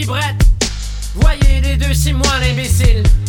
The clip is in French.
qui brette. Voyez les deux, c'est moi l'imbécile.